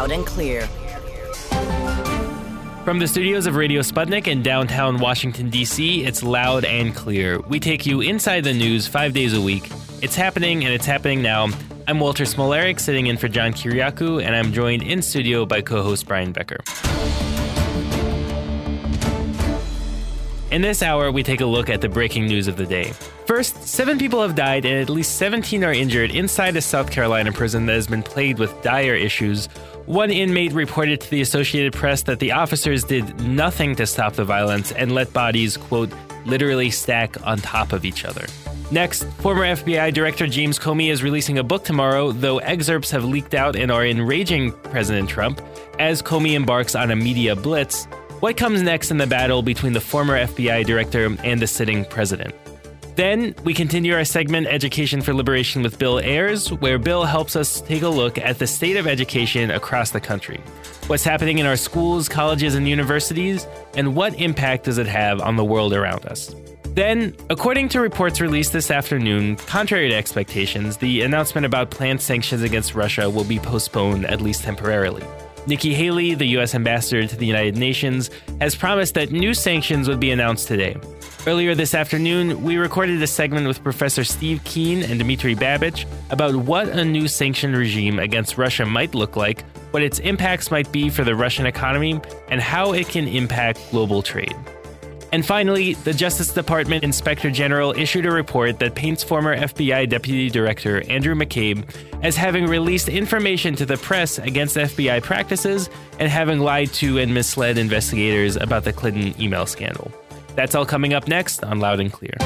Loud and Clear. From the studios of Radio Sputnik in downtown Washington, D.C., it's Loud and Clear. We take you inside the news 5 days a week. It's happening, and it's happening now. I'm Walter Smolarek, sitting in for John Kiriakou, and I'm joined in studio by co-host Brian Becker. In this hour, we take a look at the breaking news of the day. First, 7 people have died and at least 17 are injured inside a South Carolina prison that has been plagued with dire issues. One inmate reported to the Associated Press that the officers did nothing to stop the violence and let bodies, quote, literally stack on top of each other. Next, former FBI Director James Comey is releasing a book tomorrow, though excerpts have leaked out and are enraging President Trump. As Comey embarks on a media blitz, what comes next in the battle between the former FBI director and the sitting president? Then, we continue our segment Education for Liberation with Bill Ayers, where Bill helps us take a look at the state of education across the country. What's happening in our schools, colleges, and universities, and what impact does it have on the world around us? Then, according to reports released this afternoon, contrary to expectations, the announcement about planned sanctions against Russia will be postponed, at least temporarily. Nikki Haley, the U.S. ambassador to the United Nations, has promised that new sanctions would be announced today. Earlier this afternoon, we recorded a segment with Professor Steve Keen and Dmitry Babich about what a new sanction regime against Russia might look like, what its impacts might be for the Russian economy, and how it can impact global trade. And finally, the Justice Department Inspector General issued a report that paints former FBI Deputy Director Andrew McCabe as having released information to the press against FBI practices and having lied to and misled investigators about the Clinton email scandal. That's all coming up next on Loud and Clear.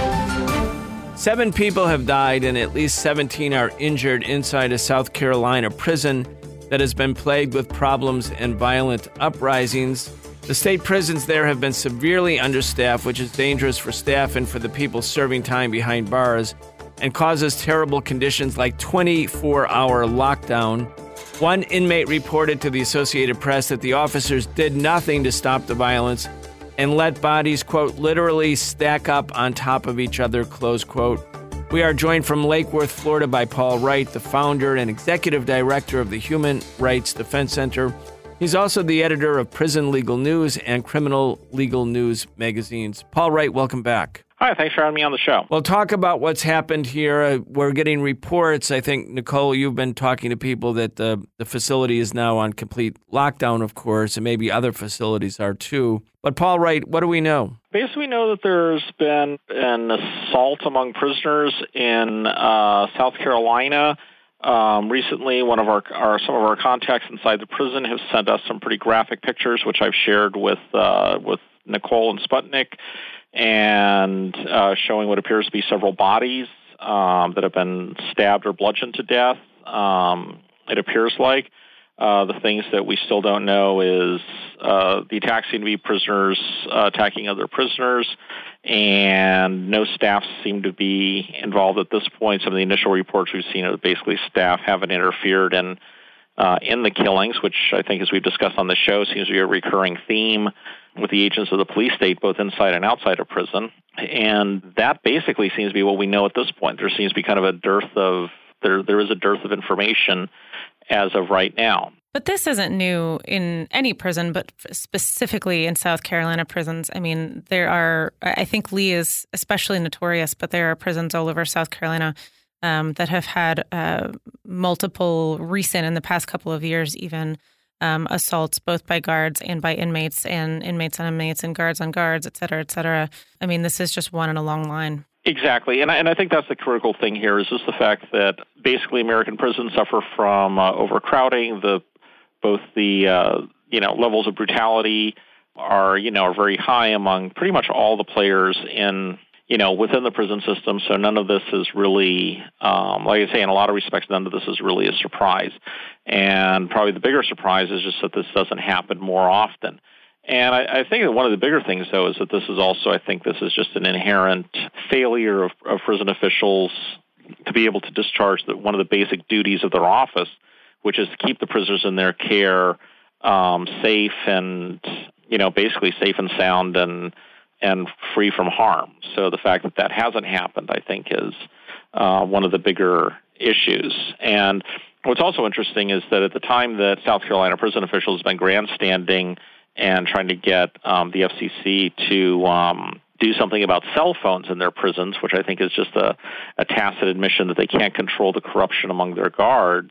7 people have died and at least 17 are injured inside a South Carolina prison that has been plagued with problems and violent uprisings. The state prisons there have been severely understaffed, which is dangerous for staff and for the people serving time behind bars, and causes terrible conditions like 24-hour lockdown. One inmate reported to the Associated Press that the officers did nothing to stop the violence and let bodies, quote, literally stack up on top of each other, close quote. We are joined from Lake Worth, Florida by Paul Wright, the founder and executive director of the Human Rights Defense Center. He's also the editor of Prison Legal News and Criminal Legal News magazines. Paul Wright, welcome back. Hi, thanks for having me on the show. Well, talk about what's happened here. We're getting reports. I think, Nicole, you've been talking to people that the facility is now on complete lockdown, of course, and maybe other facilities are too. But Paul Wright, what do we know? Basically, we know that there's been an assault among prisoners in South Carolina. Recently, some of our contacts inside the prison have sent us some pretty graphic pictures, which I've shared with Nicole and Sputnik, and showing what appears to be several bodies that have been stabbed or bludgeoned to death. It appears like the things that we still don't know is the attacks seem to be prisoners attacking other prisoners, and no staff seem to be involved at this point. Some of the initial reports we've seen are basically staff haven't interfered in the killings, which I think, as we've discussed on the show, seems to be a recurring theme with the agents of the police state, both inside and outside of prison. And that basically seems to be what we know at this point. There seems to be kind of a dearth of there is a dearth of information as of right now. But this isn't new in any prison, but specifically in South Carolina prisons. I mean, I think Lee is especially notorious, but there are prisons all over South Carolina that have had multiple recent, in the past couple of years even, assaults both by guards and by inmates, and inmates on inmates and guards on guards, et cetera, et cetera. I mean, this is just one in a long line. Exactly, and I think that's the critical thing here is just the fact that basically American prisons suffer from overcrowding. Both the levels of brutality are very high among pretty much all the players in within the prison system. So none of this is really, like I say, in a lot of respects, none of this is really a surprise. And probably the bigger surprise is just that this doesn't happen more often. And I think that one of the bigger things, though, is that this is also, I think this is just an inherent failure of prison officials to be able to discharge one of the basic duties of their office, which is to keep the prisoners in their care safe and, basically safe and sound and free from harm. So the fact that hasn't happened, I think, is one of the bigger issues. And what's also interesting is that at the time that South Carolina prison officials have been grandstanding and trying to get the FCC to do something about cell phones in their prisons, which I think is just a tacit admission that they can't control the corruption among their guards,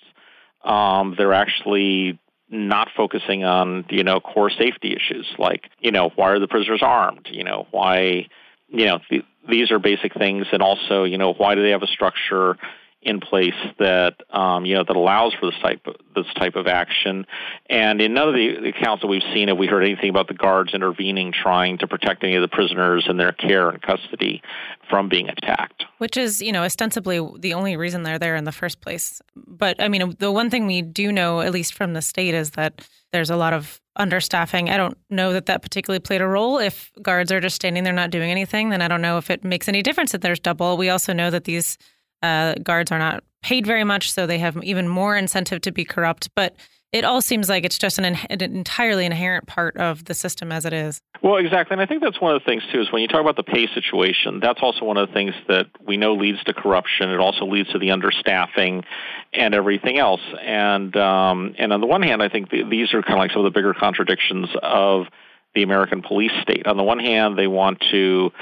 they're actually not focusing on, core safety issues like, why are the prisoners armed? Why, these are basic things. And also, why do they have a structure in place that, that allows for this type of action? And in none of the accounts that we've seen have we heard anything about the guards intervening, trying to protect any of the prisoners in their care and custody from being attacked. Which is, ostensibly the only reason they're there in the first place. But, I mean, the one thing we do know, at least from the state, is that there's a lot of understaffing. I don't know that particularly played a role. If guards are just standing there not doing anything, then I don't know if it makes any difference that there's double. We also know that these guards are not paid very much, so they have even more incentive to be corrupt. But it all seems like it's just an entirely inherent part of the system as it is. Well, exactly. And I think that's one of the things, too, is when you talk about the pay situation, that's also one of the things that we know leads to corruption. It also leads to the understaffing and everything else. And on the one hand, I think these are kind of like some of the bigger contradictions of the American police state. On the one hand, they want to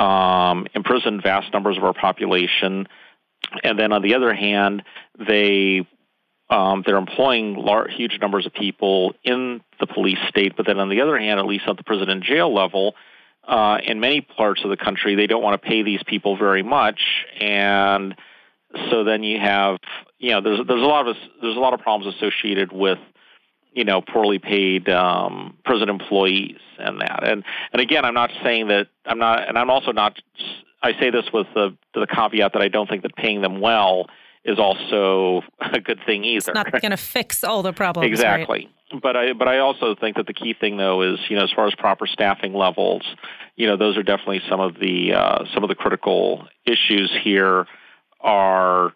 imprison vast numbers of our population. And then on the other hand, they're employing huge numbers of people in the police state. But then on the other hand, at least at the prison and jail level, in many parts of the country, they don't want to pay these people very much. And so then you have, there's a lot of problems associated with, poorly paid prison employees and that. And again, I'm not saying that I'm also not. I say this with the caveat that I don't think that paying them well is also a good thing either. It's not going to fix all the problems. Exactly. Right? But I also think that the key thing, though, is, as far as proper staffing levels, those are definitely some of the critical issues here are,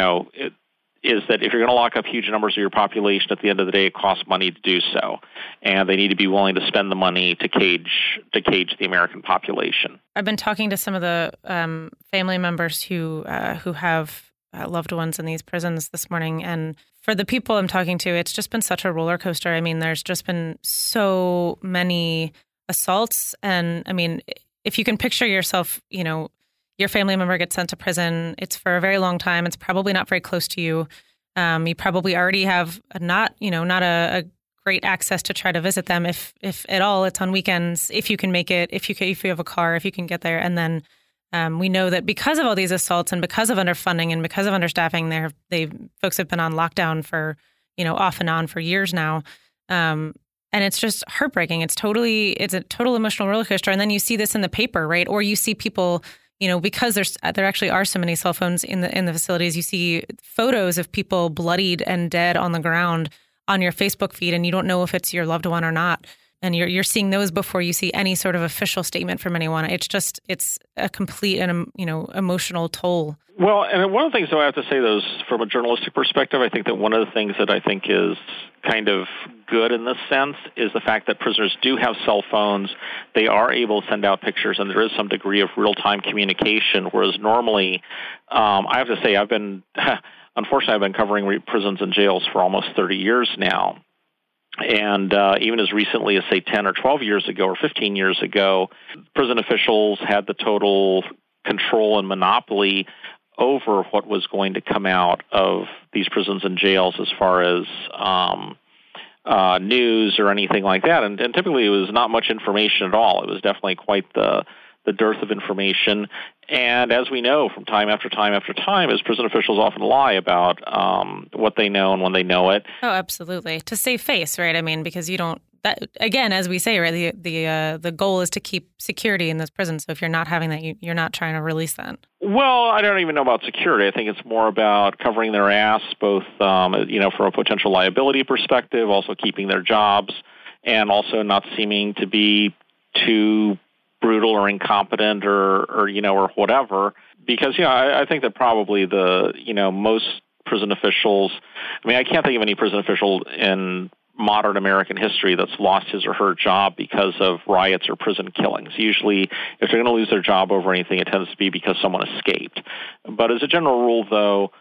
is that if you're going to lock up huge numbers of your population, at the end of the day, it costs money to do so. And they need to be willing to spend the money to cage the American population. I've been talking to some of the family members who have loved ones in these prisons this morning. And for the people I'm talking to, it's just been such a roller coaster. I mean, there's just been so many assaults. And I mean, if you can picture yourself, your family member gets sent to prison. It's for a very long time. It's probably not very close to you. You probably already have not a great access to try to visit them, if at all. It's on weekends, if you can make it, if you have a car, if you can get there. And then we know that because of all these assaults and because of underfunding and because of understaffing, folks have been on lockdown for off and on for years now. And it's just heartbreaking. It's a total emotional roller coaster. And then you see this in the paper, right? Or you see people. Because there actually are so many cell phones in the facilities, you see photos of people bloodied and dead on the ground on your Facebook feed, and you don't know if it's your loved one or not. And you're seeing those before you see any sort of official statement from anyone. It's a complete and emotional toll. Well, and one of the things, though, I have to say, though, is from a journalistic perspective, I think that one of the things that I think is kind of good in this sense is the fact that prisoners do have cell phones. They are able to send out pictures, and there is some degree of real-time communication, whereas normally, I have to say, unfortunately, I've been covering prisons and jails for almost 30 years now. And even as recently as, say, 10 or 12 years ago or 15 years ago, prison officials had the total control and monopoly over what was going to come out of these prisons and jails as far as news or anything like that. And typically it was not much information at all. It was definitely quite the dearth of information. And as we know from time after time after time, as prison officials often lie about what they know and when they know it. Oh, absolutely. To save face, right? I mean, because you don't, that again, as we say, right, the goal is to keep security in this prison. So if you're not having that, you're not trying to release that. Well, I don't even know about security. I think it's more about covering their ass, both, from a potential liability perspective, also keeping their jobs, and also not seeming to be too brutal or incompetent or whatever. Because, I think that probably most prison officials, I can't think of any prison official in modern American history that's lost his or her job because of riots or prison killings. Usually, if they're going to lose their job over anything, it tends to be because someone escaped. But as a general rule, though,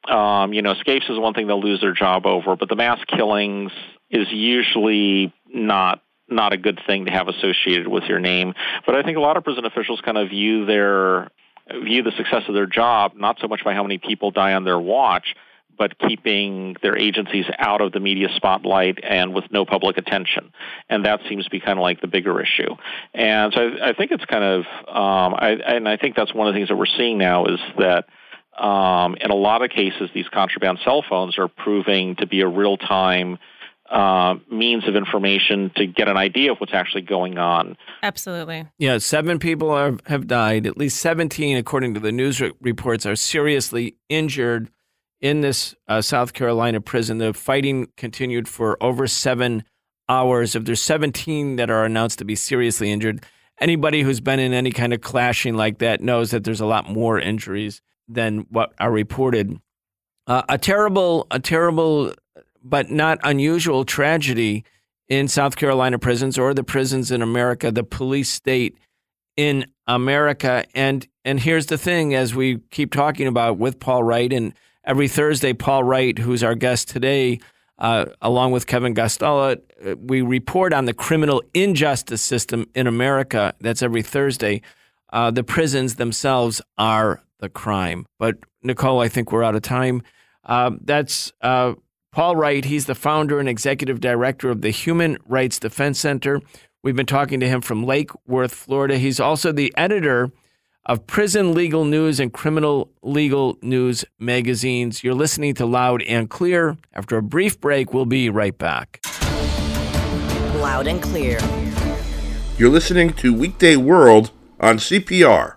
Escapes is one thing they'll lose their job over, but the mass killings is usually not a good thing to have associated with your name. But I think a lot of prison officials kind of view the success of their job not so much by how many people die on their watch, but keeping their agencies out of the media spotlight and with no public attention. And that seems to be kind of like the bigger issue. And so I think it's kind of, I think that's one of the things that we're seeing now is that in a lot of cases, these contraband cell phones are proving to be a real-time means of information to get an idea of what's actually going on. Absolutely. Yeah, 7 people have died. At least 17, according to the news reports, are seriously injured in this South Carolina prison. The fighting continued for over 7 hours. If there's 17 that are announced to be seriously injured, anybody who's been in any kind of clashing like that knows that there's a lot more injuries than what are reported. A terrible, but not unusual tragedy in South Carolina prisons or the prisons in America, the police state in America. And here's the thing, as we keep talking about with Paul Wright, and every Thursday, Paul Wright, who's our guest today, along with Kevin Gastala, we report on the criminal injustice system in America. That's every Thursday. The prisons themselves are the crime. But, Nicole, I think we're out of time. That's Paul Wright. He's the founder and executive director of the Human Rights Defense Center. We've been talking to him from Lake Worth, Florida. He's also the editor of Prison Legal News and Criminal Legal News magazines. You're listening to Loud and Clear. After a brief break, we'll be right back. Loud and Clear. You're listening to Weekday World on CPR.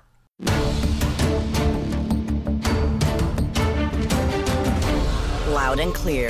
Loud and Clear.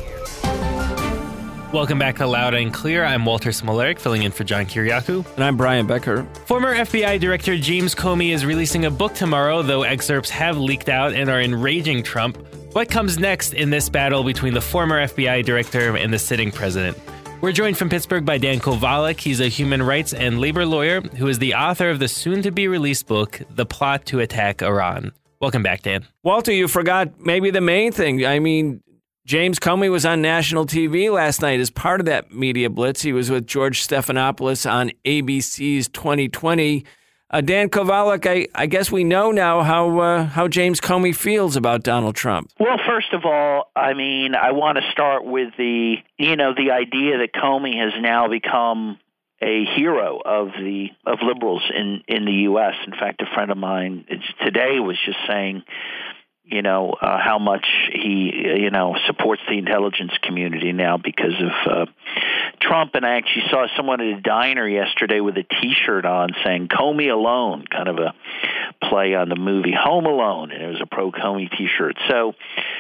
Welcome back to Loud and Clear. I'm Walter Smolarek, filling in for John Kiriakou. And I'm Brian Becker. Former FBI Director James Comey is releasing a book tomorrow, though excerpts have leaked out and are enraging Trump. What comes next in this battle between the former FBI Director and the sitting president? We're joined from Pittsburgh by Dan Kovalik. He's a human rights and labor lawyer who is the author of the soon-to-be-released book, The Plot to Attack Iran. Welcome back, Dan. Walter, you forgot maybe the main thing. I mean, James Comey was on national TV last night as part of that media blitz. He was with George Stephanopoulos on ABC's 2020. Dan Kovalik, I guess we know now how James Comey feels about Donald Trump. Well, first of all, I mean, I want to start with the idea that Comey has now become a hero of liberals in the U.S. In fact, a friend of mine today was just saying, how much he, supports the intelligence community now because of Trump. And I actually saw someone at a diner yesterday with a T-shirt on saying Comey alone, kind of a play on the movie Home Alone, and it was a pro-Comey T-shirt. So,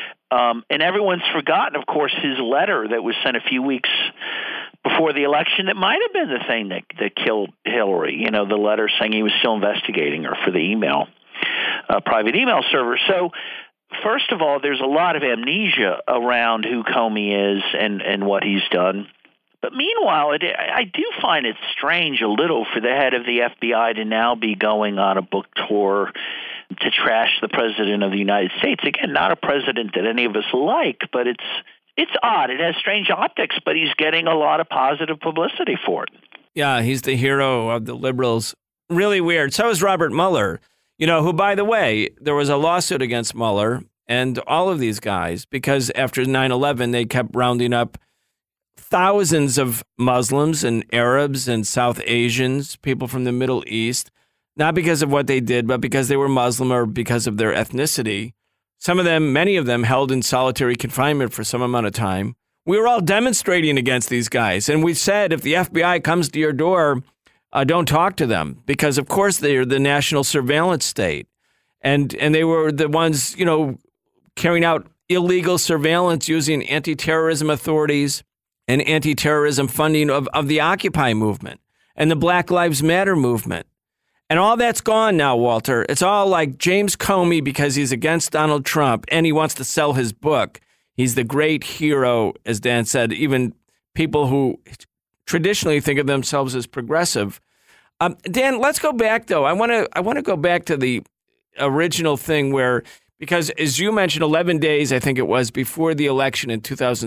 and everyone's forgotten, of course, his letter that was sent a few weeks before the election that might have been the thing that killed Hillary, the letter saying he was still investigating her for the private email server. So, first of all, there's a lot of amnesia around who Comey is and what he's done. But meanwhile, I do find it strange a little for the head of the FBI to now be going on a book tour to trash the president of the United States. Again, not a president that any of us like, but it's odd. It has strange optics, but he's getting a lot of positive publicity for it. Yeah, he's the hero of the liberals. Really weird. So is Robert Mueller, who, by the way, there was a lawsuit against Mueller and all of these guys because after 9/11, they kept rounding up thousands of Muslims and Arabs and South Asians, people from the Middle East, not because of what they did, but because they were Muslim or because of their ethnicity. Some of them, many of them, held in solitary confinement for some amount of time. We were all demonstrating against these guys. And we said, if the FBI comes to your door, don't talk to them because, of course, they're the national surveillance state. And they were the ones, carrying out illegal surveillance using anti-terrorism authorities and anti-terrorism funding of the Occupy movement and the Black Lives Matter movement. And all that's gone now, Walter. It's all like James Comey because he's against Donald Trump and he wants to sell his book. He's the great hero, as Dan said, even people who traditionally think of themselves as progressive. Dan, let's go back, though. I want to go back to the original thing where Because as you mentioned, 11 days, I think it was, before the election in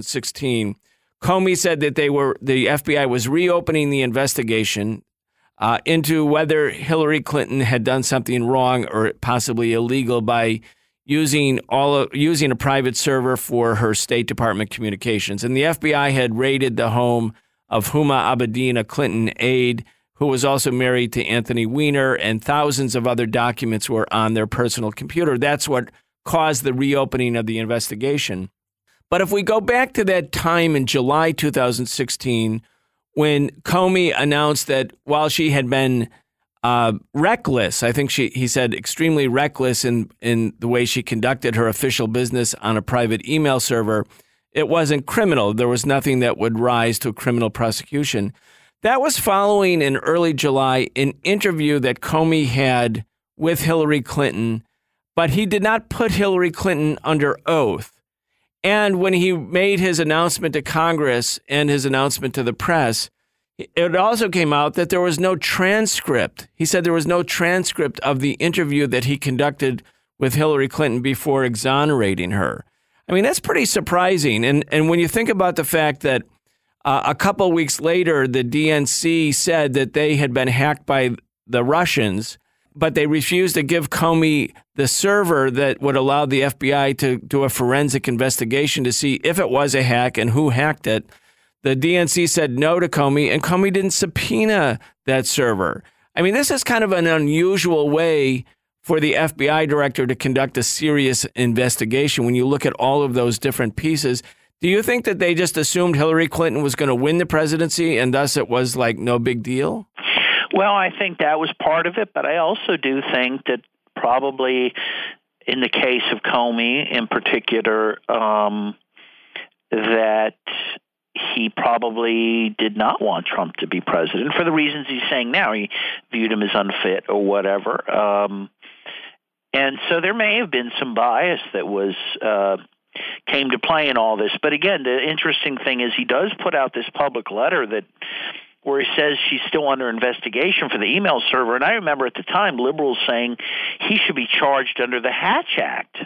2016, Comey said that the FBI was reopening the investigation into whether Hillary Clinton had done something wrong or possibly illegal by using a private server for her State Department communications. And the FBI had raided the home of Huma Abedin, a Clinton aide who was also married to Anthony Weiner, and thousands of other documents were on their personal computer. That's what caused the reopening of the investigation. But if we go back to that time in July 2016, when Comey announced that while she had been reckless, I think he said extremely reckless in the way she conducted her official business on a private email server, it wasn't criminal. There was nothing that would rise to a criminal prosecution. That was following in early July an interview that Comey had with Hillary Clinton, but he did not put Hillary Clinton under oath. And when he made his announcement to Congress and his announcement to the press, it also came out that there was no transcript. He said there was no transcript of the interview that he conducted with Hillary Clinton before exonerating her. I mean, that's pretty surprising. And when you think about the fact that a couple of weeks later, the DNC said that they had been hacked by the Russians, but they refused to give Comey the server that would allow the FBI to do a forensic investigation to see if it was a hack and who hacked it. The DNC said no to Comey, and Comey didn't subpoena that server. I mean, this is kind of an unusual way for the FBI director to conduct a serious investigation when you look at all of those different pieces. Do you think that they just assumed Hillary Clinton was going to win the presidency and thus it was like no big deal? Well, I think that was part of it, but I also do think that probably in the case of Comey in particular, that he probably did not want Trump to be president for the reasons he's saying now. He viewed him as unfit or whatever. And so there may have been some bias that was came to play in all this. But again, the interesting thing is he does put out this public letter where he says she's still under investigation for the email server. And I remember at the time liberals saying he should be charged under the Hatch Act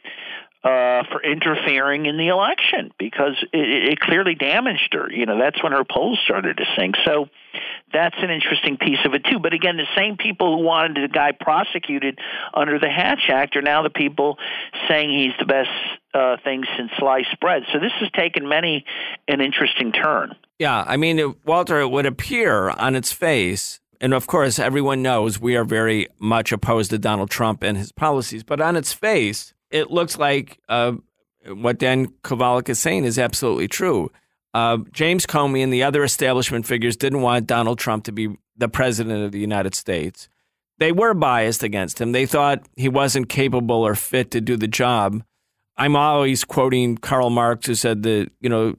for interfering in the election because it clearly damaged her. You know, that's when her polls started to sink. So that's an interesting piece of it, too. But again, the same people who wanted the guy prosecuted under the Hatch Act are now the people saying he's the best thing since sliced bread. So this has taken many an interesting turn. Yeah, I mean, Walter, it would appear on its face, and of course, everyone knows we are very much opposed to Donald Trump and his policies, but on its face, it looks like what Dan Kovalik is saying is absolutely true. James Comey and the other establishment figures didn't want Donald Trump to be the president of the United States. They were biased against him. They thought he wasn't capable or fit to do the job. I'm always quoting Karl Marx, who said that, you know,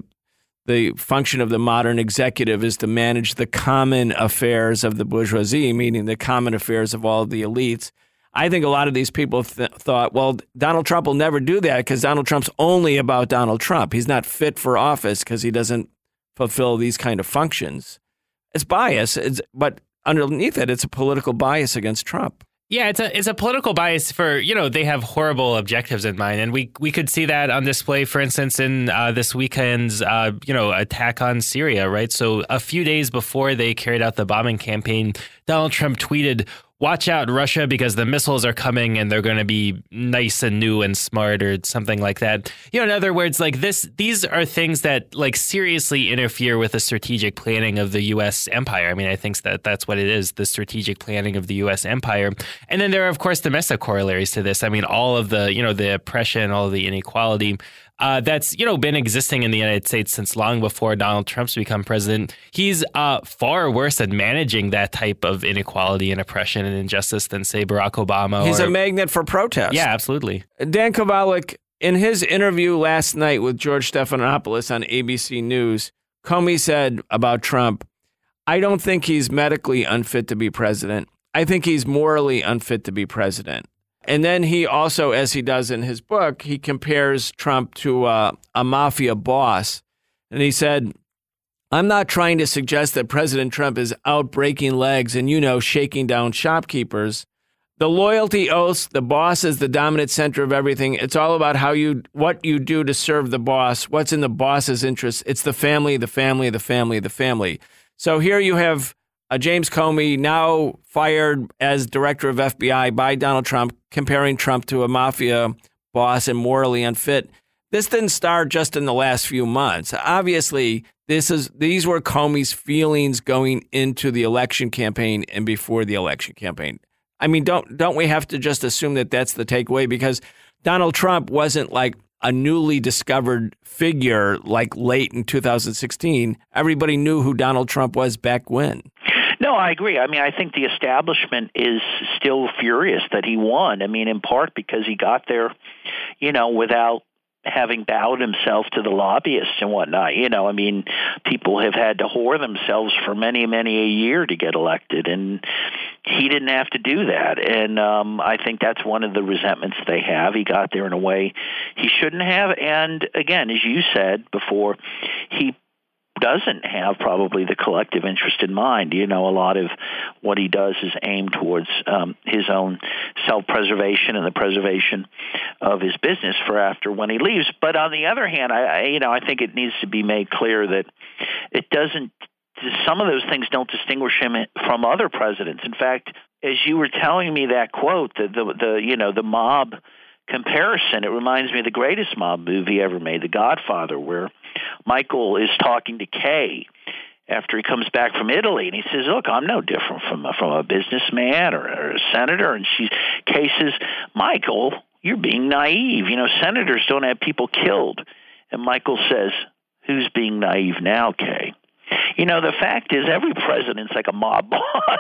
the function of the modern executive is to manage the common affairs of the bourgeoisie, meaning the common affairs of all of the elites. I think a lot of these people thought, well, Donald Trump will never do that because Donald Trump's only about Donald Trump. He's not fit for office because he doesn't fulfill these kind of functions. It's bias, but underneath it, it's a political bias against Trump. Yeah, it's a political bias for, you know, they have horrible objectives in mind. And we could see that on display, for instance, in this weekend's, attack on Syria, right? So a few days before they carried out the bombing campaign, Donald Trump tweeted, "Watch out, Russia, because the missiles are coming and they're going to be nice and new and smart," or something like that. You know, in other words, like these are things that like seriously interfere with the strategic planning of the U.S. empire. I mean, I think that's what it is, the strategic planning of the U.S. empire. And then there are, of course, domestic corollaries to this. I mean, all of the, you know, the oppression, all of the inequality that's, you know, been existing in the United States since long before Donald Trump's become president. He's far worse at managing that type of inequality and oppression and injustice than, say, Barack Obama. He's a magnet for protest. Yeah, absolutely. Dan Kovalik, in his interview last night with George Stephanopoulos on ABC News, Comey said about Trump, "I don't think he's medically unfit to be president. I think he's morally unfit to be president." And then he also, as he does in his book, he compares Trump to a mafia boss. And he said, "I'm not trying to suggest that President Trump is out breaking legs and, you know, shaking down shopkeepers. The loyalty oaths, the boss is the dominant center of everything. It's all about what you do to serve the boss, what's in the boss's interest. It's the family, the family, the family, the family. So here you have James Comey, now fired as director of FBI by Donald Trump, comparing Trump to a mafia boss and morally unfit. This didn't start just in the last few months. Obviously, these were Comey's feelings going into the election campaign and before the election campaign. I mean, don't we have to just assume that that's the takeaway? Because Donald Trump wasn't like a newly discovered figure like late in 2016. Everybody knew who Donald Trump was back when. No, I agree. I mean, I think the establishment is still furious that he won. I mean, in part because he got there, without having bowed himself to the lobbyists and whatnot. I mean, people have had to whore themselves for many, many a year to get elected, and he didn't have to do that. And I think that's one of the resentments they have. He got there in a way he shouldn't have. And again, as you said before, he doesn't have probably the collective interest in mind. A lot of what he does is aimed towards his own self-preservation and the preservation of his business for after when he leaves. But on the other hand, I think it needs to be made clear that it doesn't. Some of those things don't distinguish him from other presidents. In fact, as you were telling me that quote, the mob comparison, it reminds me of the greatest mob movie ever made, The Godfather, where Michael is talking to Kay after he comes back from Italy, and he says, "Look, I'm no different from a businessman or a senator." And Kay says, "Michael, you're being naive. Senators don't have people killed." And Michael says, "Who's being naive now, Kay?" The fact is every president's like a mob boss,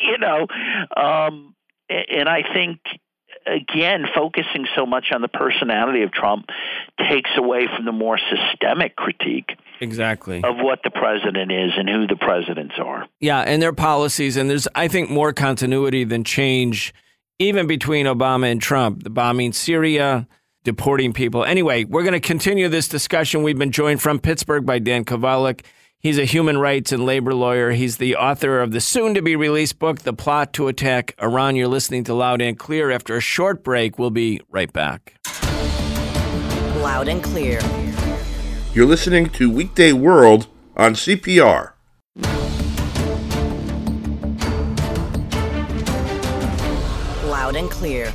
and I think, again, focusing so much on the personality of Trump takes away from the more systemic critique of what the president is and who the presidents are. Yeah, and their policies. And there's, I think, more continuity than change, even between Obama and Trump. The bombing Syria, deporting people. Anyway, we're going to continue this discussion. We've been joined from Pittsburgh by Dan Kovalik. He's a human rights and labor lawyer. He's the author of the soon-to-be-released book, The Plot to Attack Iran. You're listening to Loud and Clear. After a short break, we'll be right back. Loud and Clear. You're listening to Weekday World on CPR. Loud and Clear.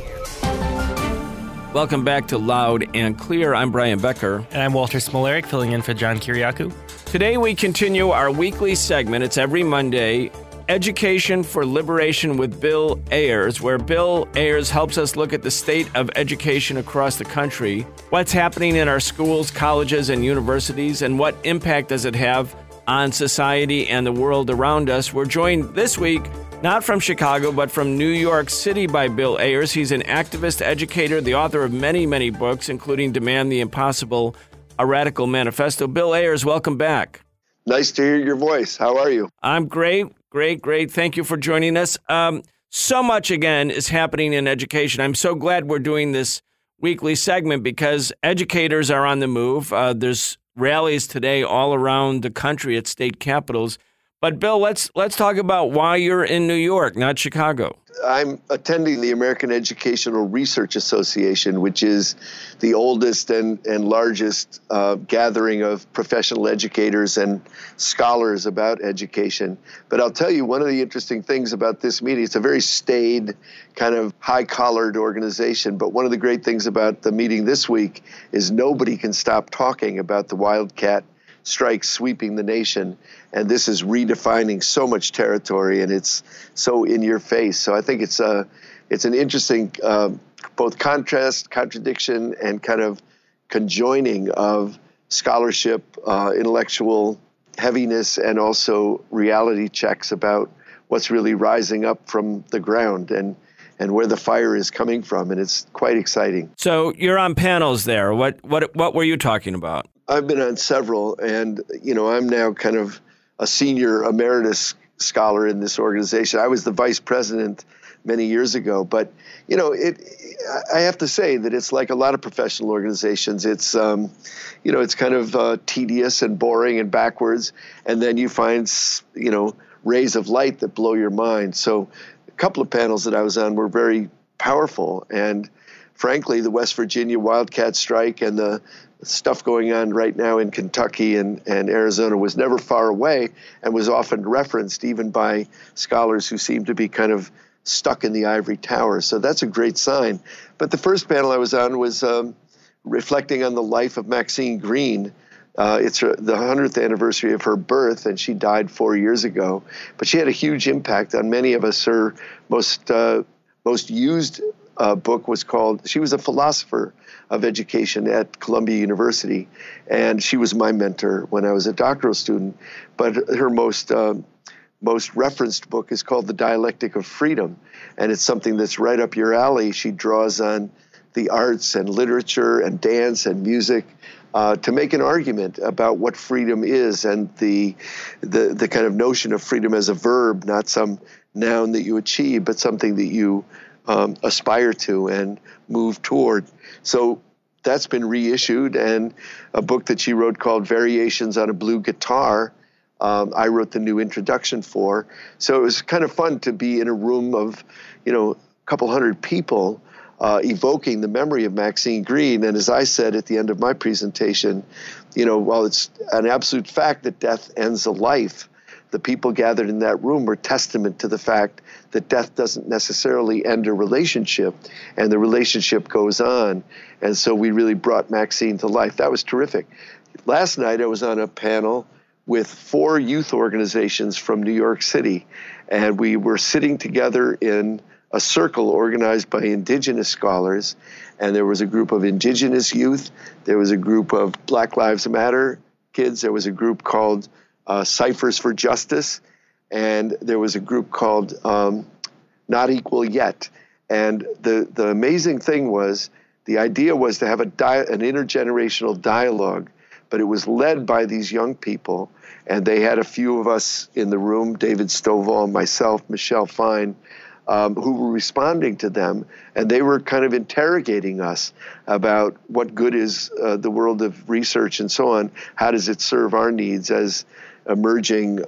Welcome back to Loud and Clear. I'm Brian Becker. And I'm Walter Smolarek, filling in for John Kiriakou. Today we continue our weekly segment. It's every Monday, Education for Liberation with Bill Ayers, where Bill Ayers helps us look at the state of education across the country, what's happening in our schools, colleges, and universities, and what impact does it have on society and the world around us. We're joined this week not from Chicago, but from New York City by Bill Ayers. He's an activist, educator, the author of many, many books, including Demand the Impossible, A Radical Manifesto. Bill Ayers, welcome back. Nice to hear your voice. How are you? I'm great. Thank you for joining us. So much, again, is happening in education. I'm so glad we're doing this weekly segment because educators are on the move. There's rallies today all around the country at state capitals. But, Bill, let's talk about why you're in New York, not Chicago. I'm attending the American Educational Research Association, which is the oldest and largest gathering of professional educators and scholars about education. But I'll tell you, one of the interesting things about this meeting, it's a very staid, kind of high-collared organization. But one of the great things about the meeting this week is nobody can stop talking about the wildcat strikes sweeping the nation. And this is redefining so much territory, and it's so in your face. So I think it's an interesting both contrast, contradiction, and kind of conjoining of scholarship, intellectual heaviness, and also reality checks about what's really rising up from the ground and where the fire is coming from. And it's quite exciting. So you're on panels there. What were you talking about? I've been on several, and, I'm now kind of a senior emeritus scholar in this organization. I was the vice president many years ago, but, I have to say that it's like a lot of professional organizations. It's, it's kind of tedious and boring and backwards, and then you find, rays of light that blow your mind. So couple of panels that I was on were very powerful. And frankly, the West Virginia wildcat strike and the stuff going on right now in Kentucky and Arizona was never far away and was often referenced even by scholars who seem to be kind of stuck in the ivory tower. So that's a great sign. But the first panel I was on was reflecting on the life of Maxine Greene. It's the 100th anniversary of her birth, and she died 4 years ago. But she had a huge impact on many of us. Her most used book was called, she was a philosopher of education at Columbia University, and she was my mentor when I was a doctoral student. But her most referenced book is called The Dialectic of Freedom, and it's something that's right up your alley. She draws on the arts and literature and dance and music to make an argument about what freedom is and the kind of notion of freedom as a verb, not some noun that you achieve, but something that you aspire to and move toward. So that's been reissued, and a book that she wrote called Variations on a Blue Guitar, I wrote the new introduction for. So it was kind of fun to be in a room of, a couple hundred people evoking the memory of Maxine Greene. And as I said at the end of my presentation, while it's an absolute fact that death ends a life, the people gathered in that room were testament to the fact that death doesn't necessarily end a relationship, and the relationship goes on. And so we really brought Maxine to life. That was terrific. Last night I was on a panel with 4 youth organizations from New York City, and we were sitting together in a circle organized by indigenous scholars, and there was a group of indigenous youth, there was a group of Black Lives Matter kids, there was a group called Ciphers for Justice, and there was a group called Not Equal Yet. And the amazing thing was, the idea was to have an intergenerational dialogue, but it was led by these young people, and they had a few of us in the room, David Stovall, myself, Michelle Fine, who were responding to them, and they were kind of interrogating us about what good is the world of research and so on. How does it serve our needs as emerging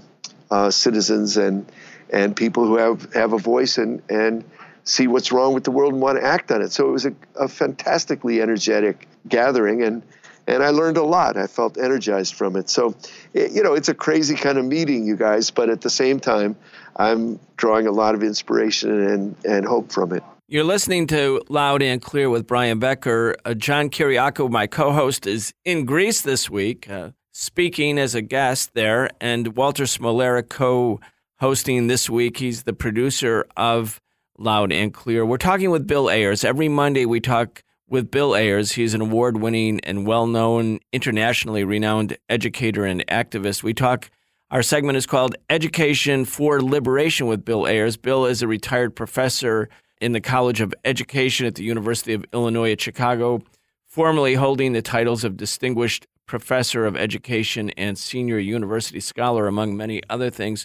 citizens and people who have a voice and see what's wrong with the world and want to act on it. So it was a fantastically energetic gathering, and I learned a lot. I felt energized from it. So, it's a crazy kind of meeting, you guys, but at the same time, I'm drawing a lot of inspiration and hope from it. You're listening to Loud and Clear with Brian Becker. John Kiriakou, my co-host, is in Greece this week, speaking as a guest there, and Walter Smolera co-hosting this week. He's the producer of Loud and Clear. We're talking with Bill Ayers. Every Monday we talk with Bill Ayers. He's an award-winning and well-known, internationally renowned educator and activist. Our segment is called Education for Liberation with Bill Ayers. Bill is a retired professor in the College of Education at the University of Illinois at Chicago, formerly holding the titles of Distinguished Professor of Education and Senior University Scholar, among many other things.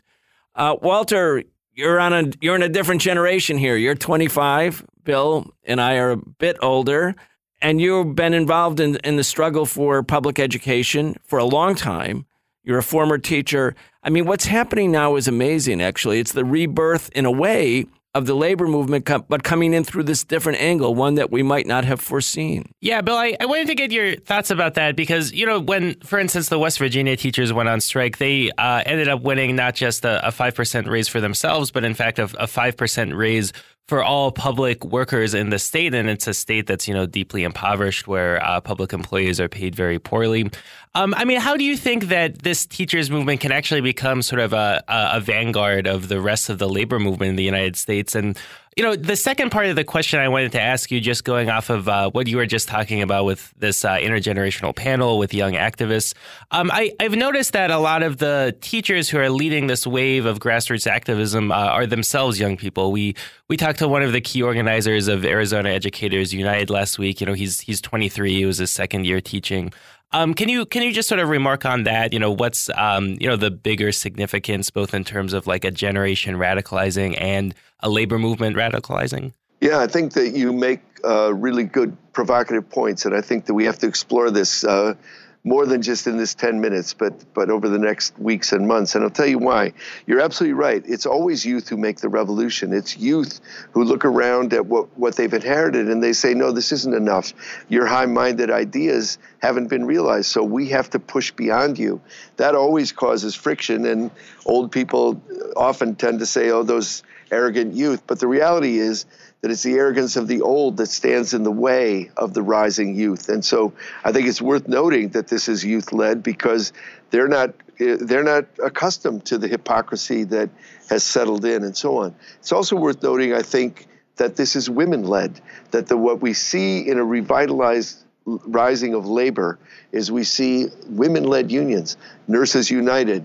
Walter, you're in a different generation here. You're 25. Bill and I are a bit older, and you've been involved in the struggle for public education for a long time. You're a former teacher. I mean, what's happening now is amazing, actually. It's the rebirth, in a way, of the labor movement, but coming in through this different angle, one that we might not have foreseen. Yeah, Bill, I wanted to get your thoughts about that because, when, for instance, the West Virginia teachers went on strike, they ended up winning not just a 5% raise for themselves, but in fact a 5% raise for all public workers in the state. And it's a state that's, deeply impoverished where public employees are paid very poorly. How do you think that this teachers movement can actually become sort of a vanguard of the rest of the labor movement in the United States? And, the second part of the question I wanted to ask you, just going off of what you were just talking about with this intergenerational panel with young activists, I've noticed that a lot of the teachers who are leading this wave of grassroots activism are themselves young people. We talked to one of the key organizers of Arizona Educators United last week. He's 23. He was his second year teaching. Can you just sort of remark on that? What's the bigger significance, both in terms of like a generation radicalizing and a labor movement radicalizing? Yeah, I think that you make really good provocative points, and I think that we have to explore this more than just in this 10 minutes, but over the next weeks and months. And I'll tell you why. You're absolutely right. It's always youth who make the revolution. It's youth who look around at what they've inherited and they say, no, this isn't enough. Your high-minded ideas haven't been realized, so we have to push beyond you. That always causes friction, and old people often tend to say, oh, those arrogant youth. But the reality is that it's the arrogance of the old that stands in the way of the rising youth. And so I think it's worth noting that this is youth-led because they're not accustomed to the hypocrisy that has settled in and so on. It's also worth noting, I think, that this is women-led, that what we see in a revitalized rising of labor is we see women-led unions, Nurses United,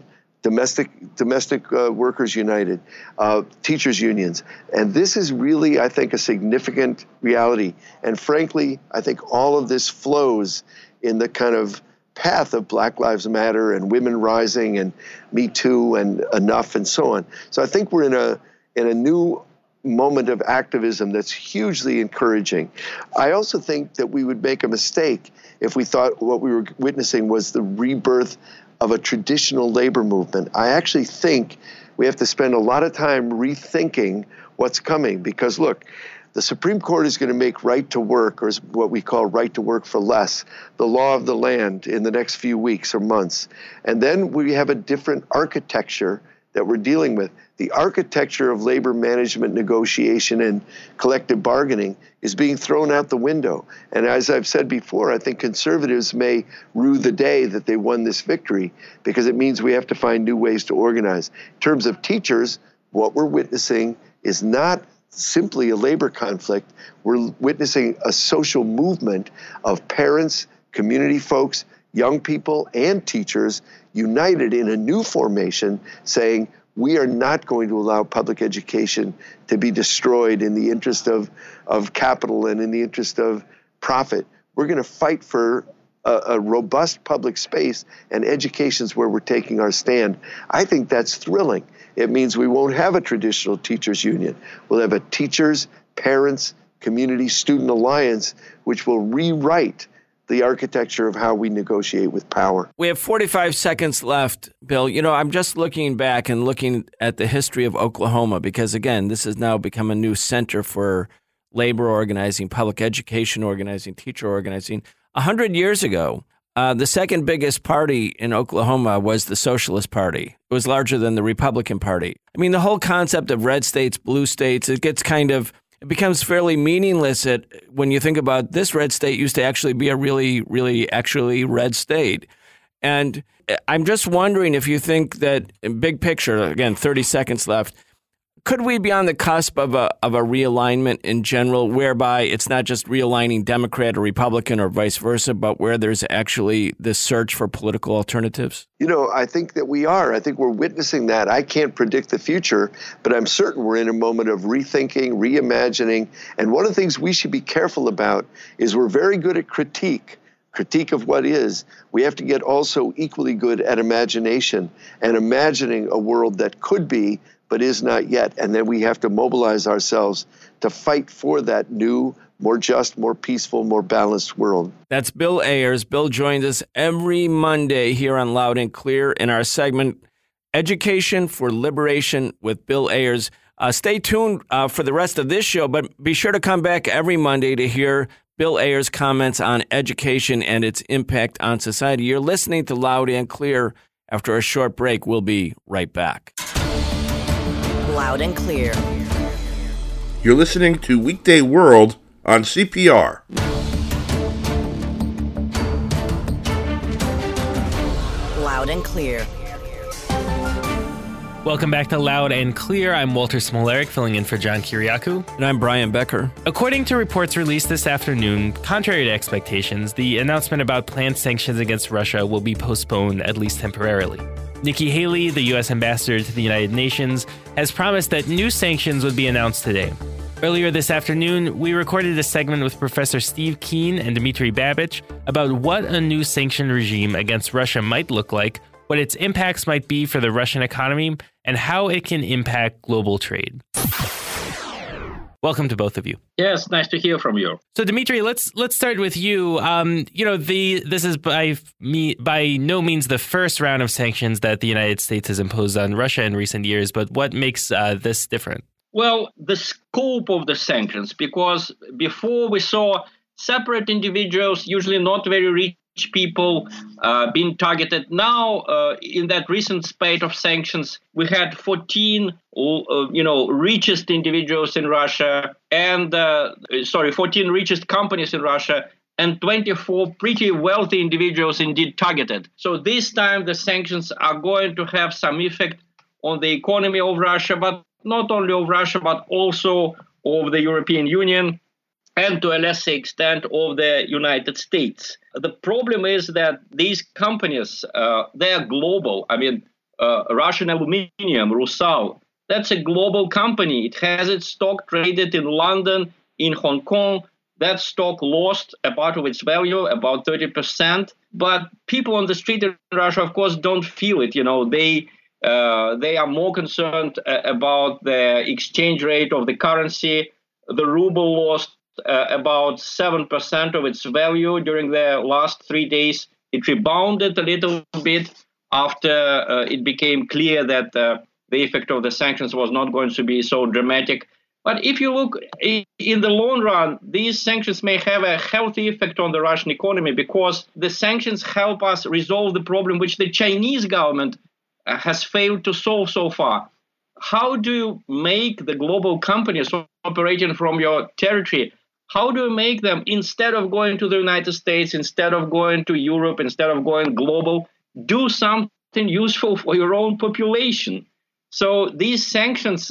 Domestic Workers United, teachers unions. And this is really, I think, a significant reality. And frankly, I think all of this flows in the kind of path of Black Lives Matter and Women Rising and Me Too and Enough and so on. So I think we're in a new moment of activism that's hugely encouraging. I also think that we would make a mistake if we thought what we were witnessing was the rebirth of a traditional labor movement. I actually think we have to spend a lot of time rethinking what's coming because, look, the Supreme Court is going to make right to work, or what we call right to work for less, the law of the land in the next few weeks or months. And then we have a different architecture that we're dealing with. The architecture of labor management, negotiation, and collective bargaining is being thrown out the window. And as I've said before, I think conservatives may rue the day that they won this victory because it means we have to find new ways to organize. In terms of teachers, what we're witnessing is not simply a labor conflict. We're witnessing a social movement of parents, community folks, young people, and teachers united in a new formation saying, we are not going to allow public education to be destroyed in the interest of capital and in the interest of profit. We're going to fight for a robust public space, and education's where we're taking our stand. I think that's thrilling. It means we won't have a traditional teachers union. We'll have a teachers, parents, community, student alliance, which will rewrite the architecture of how we negotiate with power. We have 45 seconds left, Bill. You know, I'm just looking back and looking at the history of Oklahoma because, again, this has now become a new center for labor organizing, public education organizing, teacher organizing. 100 years ago, the second biggest party in Oklahoma was the Socialist Party. It was larger than the Republican Party. I mean, the whole concept of red states, blue states, it becomes fairly meaningless when you think about this red state used to actually be a really actually red state. And I'm just wondering if you think that, big picture, again, 30 seconds left, could we be on the cusp of a realignment in general, whereby it's not just realigning Democrat or Republican or vice versa, but where there's actually this search for political alternatives? You know, I think that we are. I think we're witnessing that. I can't predict the future, but I'm certain we're in a moment of rethinking, reimagining. And one of the things we should be careful about is we're very good at critique of what is. We have to get also equally good at imagination and imagining a world that could be, but is not yet. And then we have to mobilize ourselves to fight for that new, more just, more peaceful, more balanced world. That's Bill Ayers. Bill joins us every Monday here on Loud and Clear in our segment, Education for Liberation with Bill Ayers. Stay tuned for the rest of this show, but be sure to come back every Monday to hear Bill Ayers' comments on education and its impact on society. You're listening to Loud and Clear. After a short break, we'll be right back. Loud and Clear. You're listening to Weekday World on CPR. Loud and Clear. Welcome back to Loud and Clear. I'm Walter Smolarek, filling in for John Kiriakou. And I'm Brian Becker. According to reports released this afternoon, contrary to expectations, the announcement about planned sanctions against Russia will be postponed, at least temporarily. Nikki Haley, the U.S. ambassador to the United Nations, has promised that new sanctions would be announced today. Earlier this afternoon, we recorded a segment with Professor Steve Keen and Dmitry Babich about what a new sanction regime against Russia might look like, what its impacts might be for the Russian economy, and how it can impact global trade. Welcome to both of you. Yes, nice to hear from you. So, Dmitry, let's start with you. This is by no means the first round of sanctions that the United States has imposed on Russia in recent years, but what makes this different? Well, the scope of the sanctions, because before we saw separate individuals, usually not very rich people, being targeted. Now, in that recent spate of sanctions, we had 14, richest individuals in Russia, and 14 richest companies in Russia, and 24 pretty wealthy individuals indeed targeted. So this time, the sanctions are going to have some effect on the economy of Russia, but not only of Russia, but also of the European Union, and to a lesser extent of the United States. The problem is that these companies, they are global. I mean, Russian Aluminium, Rusal, that's a global company. It has its stock traded in London, in Hong Kong. That stock lost a part of its value, about 30%. But people on the street in Russia, of course, don't feel it. They are more concerned about the exchange rate of the currency. The ruble lost about 7% of its value during the last 3 days. It rebounded a little bit after it became clear that the effect of the sanctions was not going to be so dramatic. But if you look in the long run, these sanctions may have a healthy effect on the Russian economy, because the sanctions help us resolve the problem which the Chinese government has failed to solve so far. How do you make the global companies operating from your territory, how do you make them, instead of going to the United States, instead of going to Europe, instead of going global, do something useful for your own population? So these sanctions,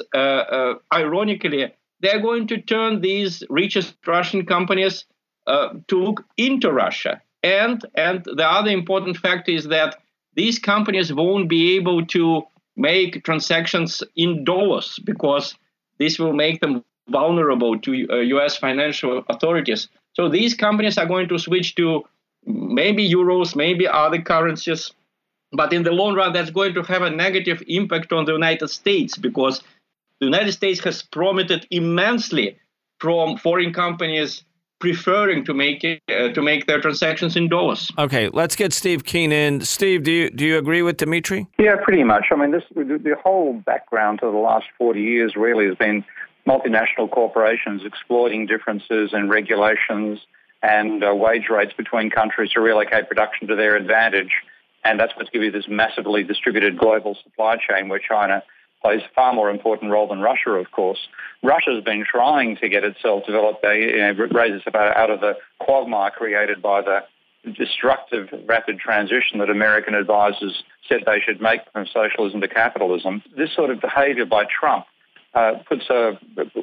ironically, they're going to turn these richest Russian companies to look into Russia. And the other important fact is that these companies won't be able to make transactions in dollars, because this will make them vulnerable to U.S. financial authorities. So these companies are going to switch to maybe euros, maybe other currencies. But in the long run, that's going to have a negative impact on the United States, because the United States has profited immensely from foreign companies preferring to make their transactions in dollars. Okay, let's get Steve Keen in. Steve, do you agree with Dmitry? Yeah, pretty much. I mean, the whole background to the last 40 years really has been multinational corporations exploiting differences in regulations and wage rates between countries to relocate production to their advantage. And that's what's given you this massively distributed global supply chain where China plays a far more important role than Russia, of course. Russia's been trying to get itself developed, raise itself out of the quagmire created by the destructive rapid transition that American advisors said they should make from socialism to capitalism. This sort of behavior by Trump puts a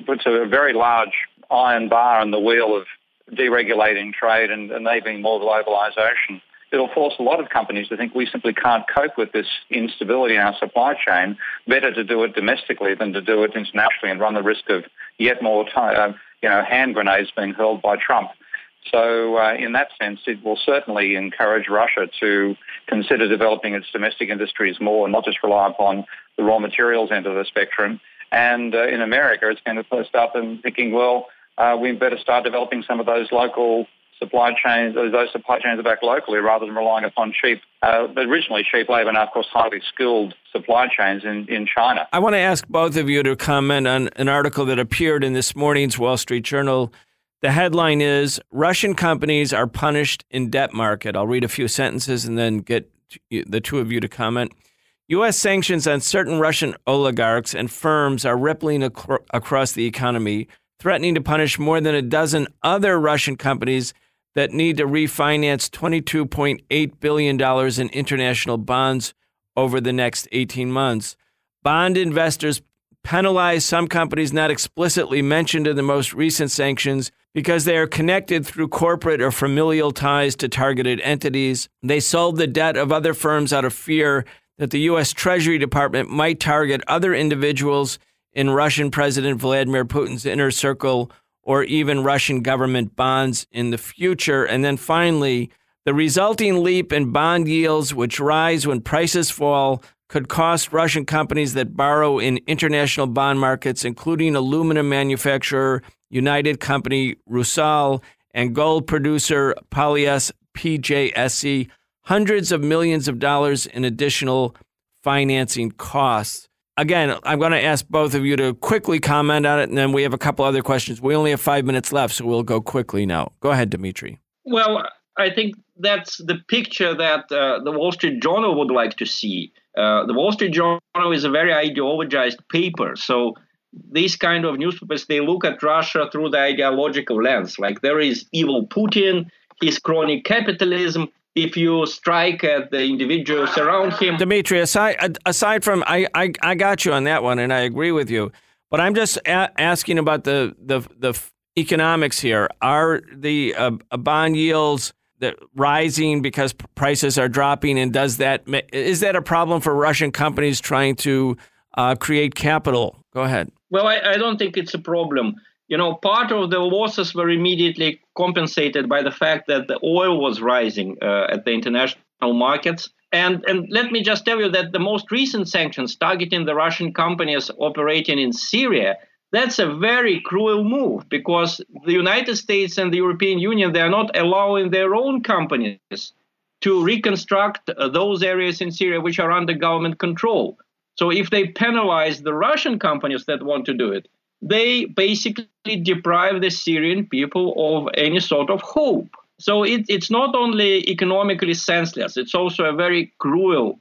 very large iron bar on the wheel of deregulating trade and enabling more globalization. It'll force a lot of companies to think we simply can't cope with this instability in our supply chain. Better to do it domestically than to do it internationally and run the risk of yet more hand grenades being hurled by Trump. So in that sense, it will certainly encourage Russia to consider developing its domestic industries more and not just rely upon the raw materials end of the spectrum. And in America, it's going to start them thinking, well, we better start developing some of those local supply chains, those supply chains are back locally rather than relying upon originally cheap labor, and of course highly skilled supply chains in China. I want to ask both of you to comment on an article that appeared in this morning's Wall Street Journal. The headline is, Russian companies are punished in debt market. I'll read a few sentences and then get the two of you to comment. U.S. sanctions on certain Russian oligarchs and firms are rippling across the economy, threatening to punish more than a dozen other Russian companies that need to refinance $22.8 billion in international bonds over the next 18 months. Bond investors penalize some companies not explicitly mentioned in the most recent sanctions because they are connected through corporate or familial ties to targeted entities. They sold the debt of other firms out of fear that the U.S. Treasury Department might target other individuals in Russian President Vladimir Putin's inner circle or even Russian government bonds in the future. And then finally, the resulting leap in bond yields, which rise when prices fall, could cost Russian companies that borrow in international bond markets, including aluminum manufacturer United Company Rusal and gold producer Polyus PJSC, hundreds of millions of dollars in additional financing costs. Again, I'm going to ask both of you to quickly comment on it, and then we have a couple other questions. We only have 5 minutes left, so we'll go quickly now. Go ahead, Dimitri. Well, I think that's the picture that the Wall Street Journal would like to see. The Wall Street Journal is a very ideologized paper. So these kind of newspapers, they look at Russia through the ideological lens. Like there is evil Putin, his crony capitalism. If you strike at the individuals around him. Dimitri, aside from, I got you on that one, and I agree with you. But I'm just asking about the economics here. Are the bond yields rising because prices are dropping, and is that a problem for Russian companies trying to create capital? Go ahead. Well, I don't think it's a problem. You know, part of the losses were immediately compensated by the fact that the oil was rising at the international markets. And let me just tell you that the most recent sanctions targeting the Russian companies operating in Syria, that's a very cruel move because the United States and the European Union, they are not allowing their own companies to reconstruct those areas in Syria which are under government control. So if they penalize the Russian companies that want to do it, they basically deprive the Syrian people of any sort of hope. So it's not only economically senseless, it's also a very cruel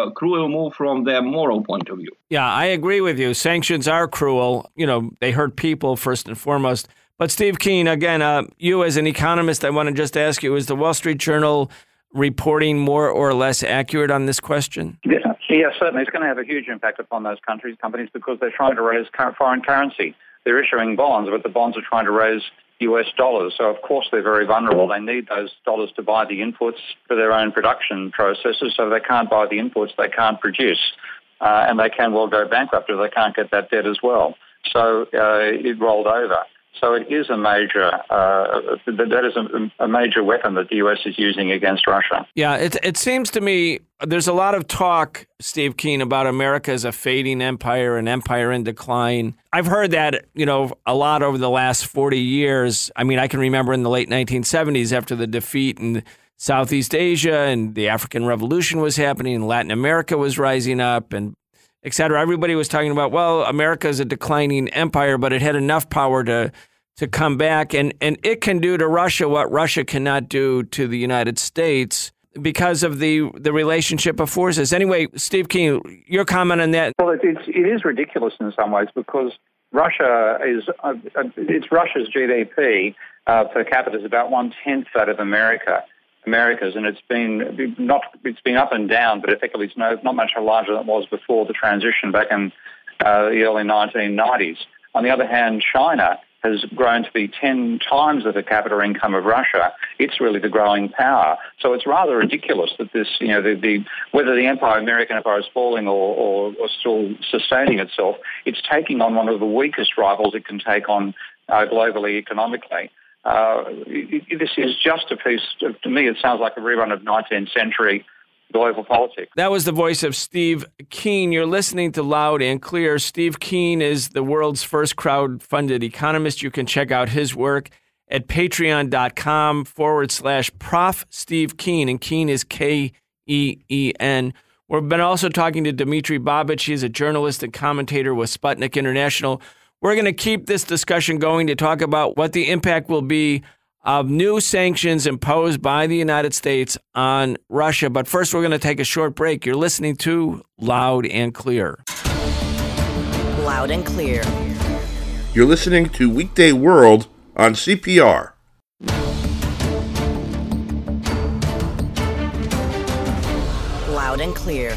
move from their moral point of view. Yeah, I agree with you. Sanctions are cruel. You know, they hurt people first and foremost. But Steve Keen, again, you as an economist, I want to just ask you, is the Wall Street Journal reporting more or less accurate on this question? Yeah, certainly. It's going to have a huge impact upon those companies because they're trying to raise foreign currency. They're issuing bonds, but the bonds are trying to raise US dollars. So, of course, they're very vulnerable. They need those dollars to buy the inputs for their own production processes. So they can't buy the inputs, they can't produce. And they can well go bankrupt if they can't get that debt as well. So it rolled over. So it is a major weapon that the U.S. is using against Russia. Yeah, it seems to me there's a lot of talk, Steve Keen, about America as a fading empire, an empire in decline. I've heard that, a lot over the last 40 years. I mean, I can remember in the late 1970s after the defeat in Southeast Asia and the African Revolution was happening and Latin America was rising up and et cetera. Everybody was talking about, well, America is a declining empire, but it had enough power to come back, and it can do to Russia what Russia cannot do to the United States because of the relationship of forces. Anyway, Steve Keen, your comment on that? Well, it is ridiculous in some ways because Russia it's Russia's GDP per capita is about 1/10 that of America's, and it's been up and down, but effectively it's not much larger than it was before the transition back in the early 1990s. On the other hand, China has grown to be 10 times the per capita income of Russia. It's really the growing power. So it's rather ridiculous that this, whether the American empire is falling or still sustaining itself, it's taking on one of the weakest rivals it can take on globally economically. This is just a piece, to me, it sounds like a rerun of 19th century global politics. That was the voice of Steve Keen. You're listening to Loud and Clear. Steve Keen is the world's first crowd-funded economist. You can check out his work at patreon.com/Prof. Steve Keen, and Keen is K-E-E-N. We've been also talking to Dmitry Babich. He's a journalist and commentator with Sputnik International. We're going to keep this discussion going to talk about what the impact will be of new sanctions imposed by the United States on Russia. But first, we're going to take a short break. You're listening to Loud and Clear. Loud and Clear. You're listening to Weekday World on CPR. Loud and Clear.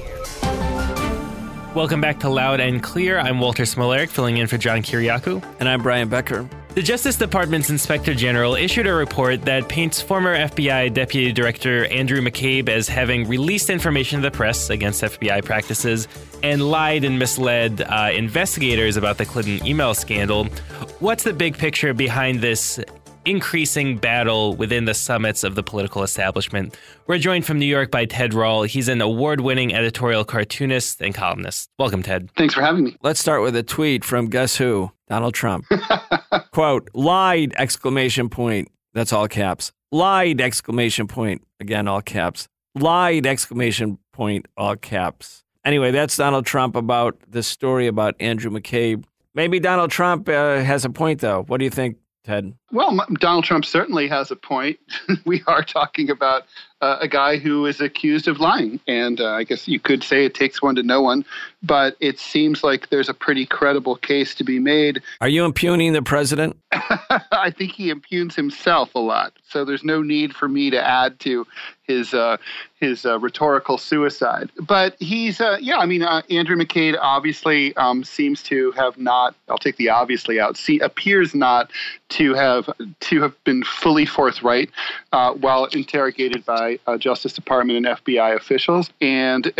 Welcome back to Loud and Clear. I'm Walter Smolarek, filling in for John Kiriakou. And I'm Brian Becker. The Justice Department's Inspector General issued a report that paints former FBI Deputy Director Andrew McCabe as having released information to the press against FBI practices and lied and misled investigators about the Clinton email scandal. What's the big picture behind this increasing battle within the summits of the political establishment. We're joined from New York by Ted Rall. He's an award-winning editorial cartoonist and columnist. Welcome, Ted. Thanks for having me. Let's start with a tweet from guess who? Donald Trump. Quote, lied, exclamation point. That's all caps. Lied, exclamation point. Again, all caps. Lied, exclamation point, all caps. Anyway, that's Donald Trump about this story about Andrew McCabe. Maybe Donald Trump has a point, though. What do you think, Ted? Well, Donald Trump certainly has a point. We are talking about a guy who is accused of lying. And I guess you could say it takes one to know one. But it seems like there's a pretty credible case to be made. Are you impugning the president? I think he impugns himself a lot. So there's no need for me to add to his rhetorical suicide. But he's, Andrew McCabe obviously seems to have not, I'll take the obviously out, appears not to have been fully forthright while interrogated by Justice Department and FBI officials. And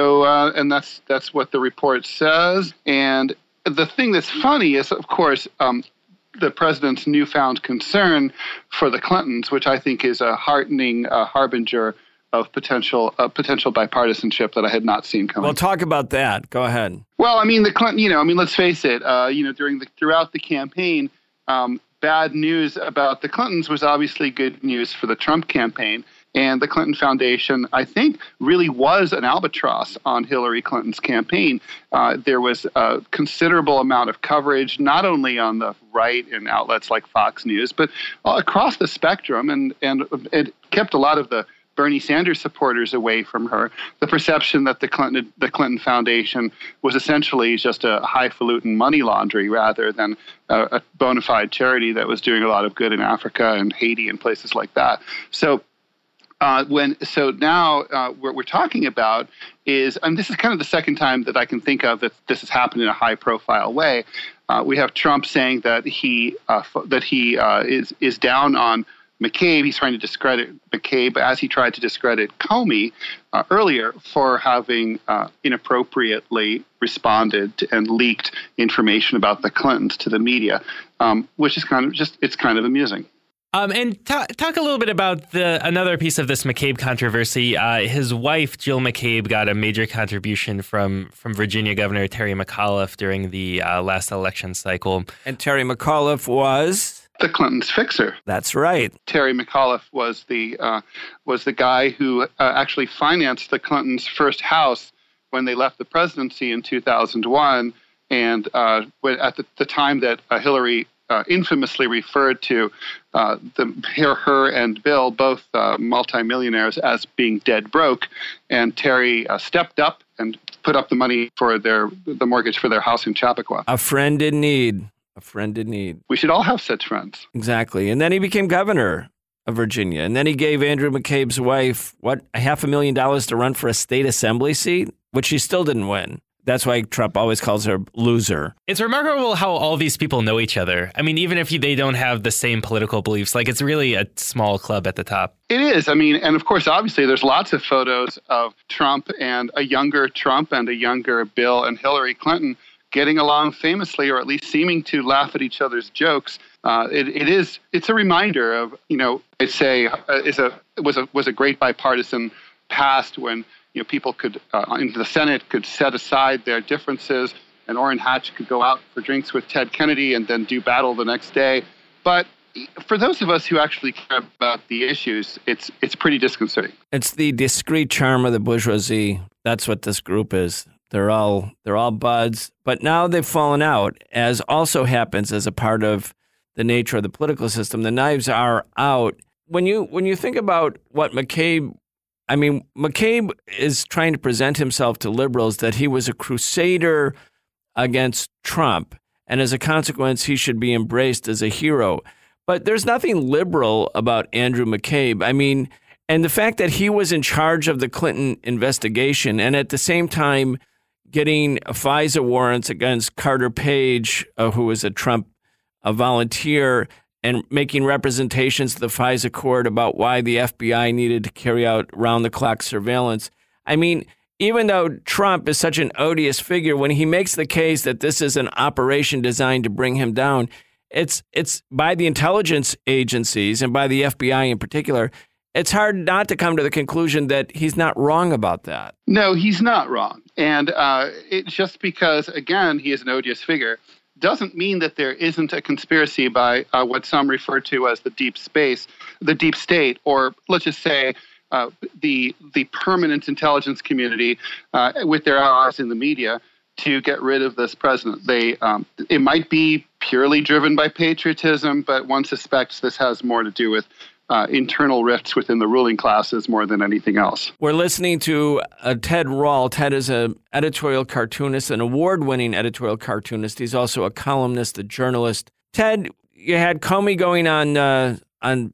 that's what the report says. And the thing that's funny is, of course, the president's newfound concern for the Clintons, which I think is a heartening harbinger of potential bipartisanship that I had not seen coming. Well, talk about that. Go ahead. Well, I mean, the Clinton, let's face it, throughout the campaign, bad news about the Clintons was obviously good news for the Trump campaign. And the Clinton Foundation, I think, really was an albatross on Hillary Clinton's campaign. There was a considerable amount of coverage, not only on the right in outlets like Fox News, but across the spectrum. And it kept a lot of the Bernie Sanders supporters away from her. The perception that the Clinton Foundation was essentially just a highfalutin money laundry rather than a bona fide charity that was doing a lot of good in Africa and Haiti and places like that. So now what we're talking about is, and this is kind of the second time that I can think of that this has happened in a high-profile way. We have Trump saying that he is down on McCabe. He's trying to discredit McCabe as he tried to discredit Comey earlier for having inappropriately responded and leaked information about the Clintons to the media, which is kind of amusing. And talk a little bit about another piece of this McCabe controversy. His wife, Jill McCabe, got a major contribution from Virginia Governor Terry McAuliffe during the last election cycle. And Terry McAuliffe was the Clintons' fixer. That's right. Terry McAuliffe was the guy who actually financed the Clintons' first house when they left the presidency in 2001, and at the time that Hillary infamously referred to her and Bill, both multimillionaires, as being dead broke, and Terry stepped up and put up the money for the mortgage for their house in Chappaqua. A friend in need. A friend in need. We should all have such friends. Exactly. And then he became governor of Virginia, and then he gave Andrew McCabe's wife $500,000 to run for a state assembly seat, which she still didn't win. That's why Trump always calls her loser. It's remarkable how all these people know each other. I mean, even if they don't have the same political beliefs, like it's really a small club at the top. It is. I mean, and of course, obviously, there's lots of photos of Trump and a younger Bill and Hillary Clinton getting along famously, or at least seeming to laugh at each other's jokes. It's a reminder of, was a great bipartisan past when people could, in the Senate, could set aside their differences, and Orrin Hatch could go out for drinks with Ted Kennedy and then do battle the next day. But for those of us who actually care about the issues, it's pretty disconcerting. It's the discreet charm of the bourgeoisie. That's what this group is. They're all buds, but now they've fallen out, as also happens as a part of the nature of the political system. The knives are out. When you think about what McCabe is trying to present himself to liberals that he was a crusader against Trump, and as a consequence, he should be embraced as a hero. But there's nothing liberal about Andrew McCabe. I mean, and the fact that he was in charge of the Clinton investigation and at the same time getting FISA warrants against Carter Page, who was a Trump volunteer, and making representations to the FISA court about why the FBI needed to carry out round-the-clock surveillance. I mean, even though Trump is such an odious figure, when he makes the case that this is an operation designed to bring him down, it's by the intelligence agencies and by the FBI in particular, it's hard not to come to the conclusion that he's not wrong about that. No, he's not wrong. And it's just because, again, he is an odious figure, doesn't mean that there isn't a conspiracy by what some refer to as the deep state, or let's just say the permanent intelligence community with their allies in the media to get rid of this president. It might be purely driven by patriotism, but one suspects this has more to do with internal rifts within the ruling classes more than anything else. We're listening to Ted Rall. Ted is an editorial cartoonist, an award-winning editorial cartoonist. He's also a columnist, a journalist. Ted, you had Comey going on the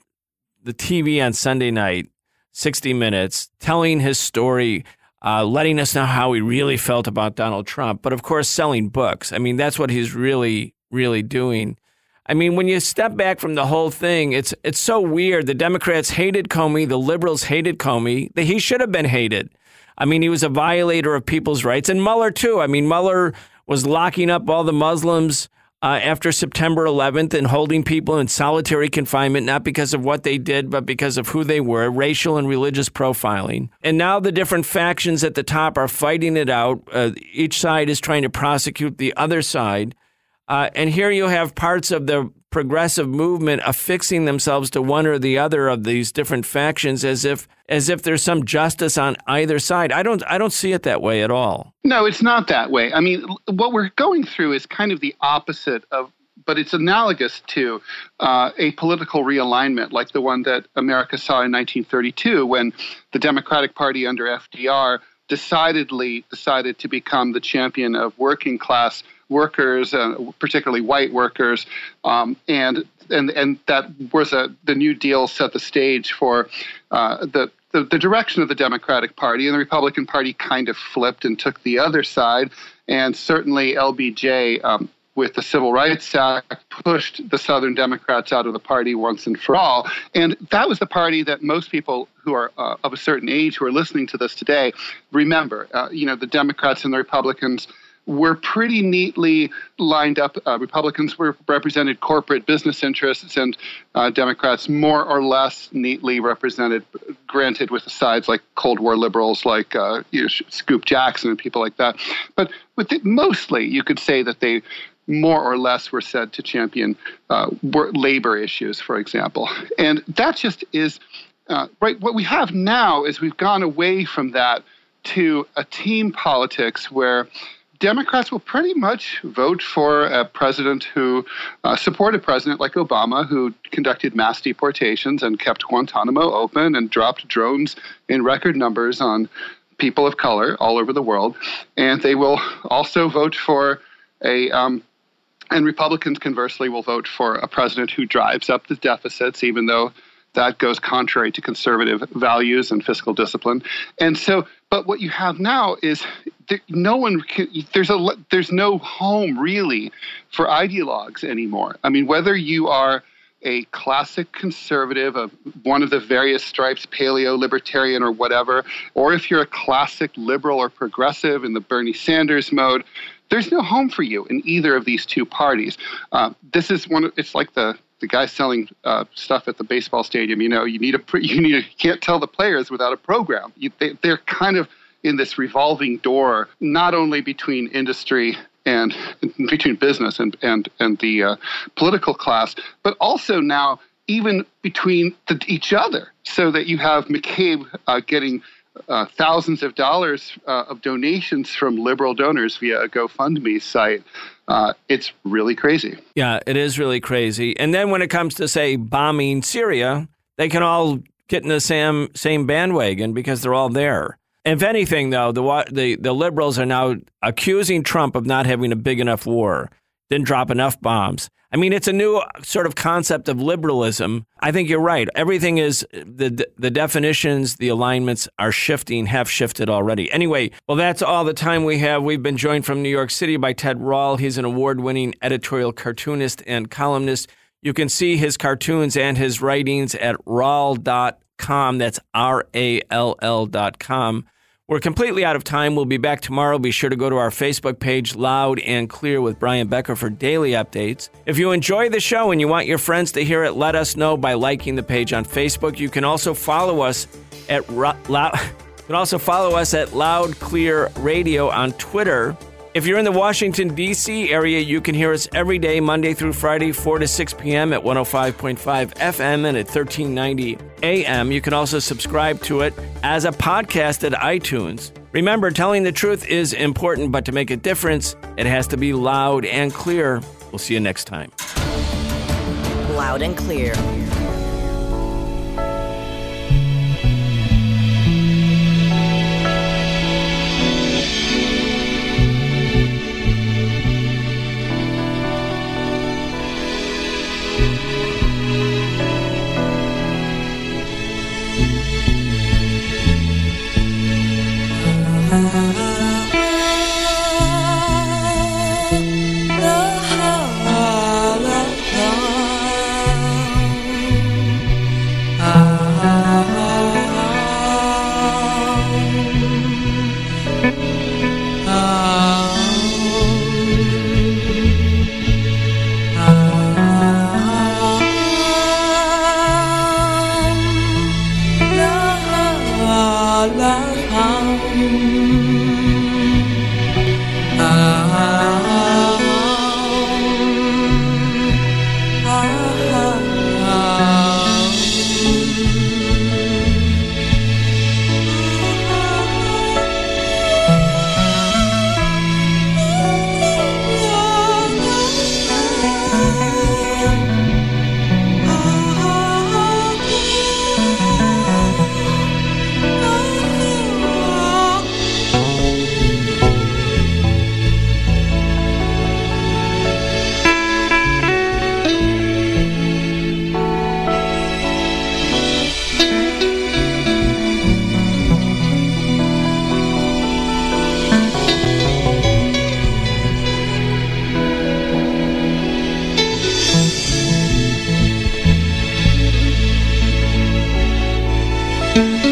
TV on Sunday night, 60 Minutes, telling his story, letting us know how he really felt about Donald Trump, but of course selling books. I mean, that's what he's really, really doing. I mean, when you step back from the whole thing, it's so weird. The Democrats hated Comey. The liberals hated Comey. He should have been hated. I mean, he was a violator of people's rights. And Mueller, too. I mean, Mueller was locking up all the Muslims after September 11th and holding people in solitary confinement, not because of what they did, but because of who they were, racial and religious profiling. And now the different factions at the top are fighting it out. Each side is trying to prosecute the other side. And here you have parts of the progressive movement affixing themselves to one or the other of these different factions as if there's some justice on either side. I don't see it that way at all. No, it's not that way. I mean, what we're going through is kind of the opposite of, but it's analogous to a political realignment like the one that America saw in 1932 when the Democratic Party under FDR decided to become the champion of working class workers, particularly white workers, and that was the New Deal set the stage for the direction of the Democratic Party, and the Republican Party kind of flipped and took the other side, and certainly LBJ with the Civil Rights Act pushed the Southern Democrats out of the party once and for all. And that was the party that most people who are of a certain age who are listening to this today remember. The Democrats and the Republicans were pretty neatly lined up. Republicans were represented corporate business interests, and Democrats more or less neatly represented, granted with the sides like Cold War liberals like Scoop Jackson and people like that. But mostly you could say that they more or less were said to champion labor issues, for example. And that just is right. What we have now is we've gone away from that to a team politics where Democrats will pretty much vote for a president who supported a president like Obama, who conducted mass deportations and kept Guantanamo open and dropped drones in record numbers on people of color all over the world. And they will also vote for and Republicans, conversely, will vote for a president who drives up the deficits, even though that goes contrary to conservative values and fiscal discipline. And so, but what you have now is there's no home really for ideologues anymore. I mean, whether you are a classic conservative of one of the various stripes, paleo, libertarian, or whatever, or if you're a classic liberal or progressive in the Bernie Sanders mode, there's no home for you in either of these two parties. This is it's like the guy selling stuff at the baseball stadium. You can't tell the players without a program. They're kind of in this revolving door, not only between industry and between business and the political class, but also now even between each other, so that you have McCabe getting thousands of dollars of donations from liberal donors via a GoFundMe site. It's really crazy. Yeah, it is really crazy. And then when it comes to, say, bombing Syria, they can all get in the same bandwagon because they're all there. If anything, though, the liberals are now accusing Trump of not having a big enough war, didn't drop enough bombs. I mean, it's a new sort of concept of liberalism. I think you're right. Everything is, the definitions, the alignments have shifted already. Anyway, well, that's all the time we have. We've been joined from New York City by Ted Rall. He's an award-winning editorial cartoonist and columnist. You can see his cartoons and his writings at rall.com. That's RALL.com. We're completely out of time. We'll be back tomorrow. Be sure to go to our Facebook page, Loud and Clear with Brian Becker, for daily updates. If you enjoy the show and you want your friends to hear it, let us know by liking the page on Facebook. You can also follow us at Loud Clear Radio on Twitter. If you're in the Washington, D.C. area, you can hear us every day, Monday through Friday, 4 to 6 p.m. at 105.5 FM and at 1390 a.m. You can also subscribe to it as a podcast at iTunes. Remember, telling the truth is important, but to make a difference, it has to be loud and clear. We'll see you next time. Loud and Clear. Thank you.